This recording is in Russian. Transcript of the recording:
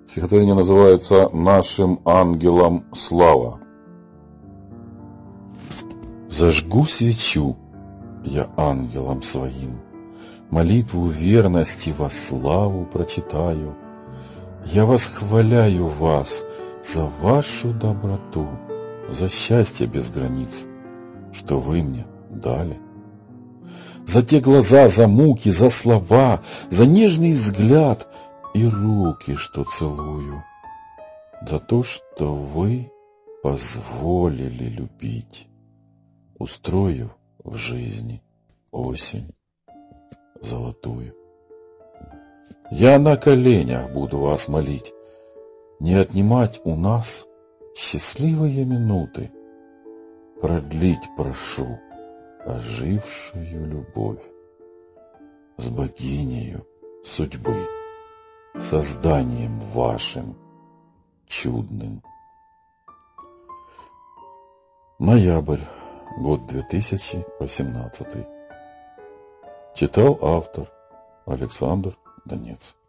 Стихотворение называется «Нашим ангелам слава». Зажгу свечу я ангелам своим, молитву верности во славу прочитаю. Я восхваляю вас за вашу доброту, за счастье без границ, что вы мне дали. За те глаза, за муки, за слова, за нежный взгляд и руки, что целую, за то, что вы позволили любить, устрою в жизни осень золотую. Я на коленях буду вас молить, не отнимать у нас счастливые минуты, продлить прошу ожившую любовь с богинею судьбы, созданием вашим чудным. Ноябрь, год 2018. Читал автор Александр Донец.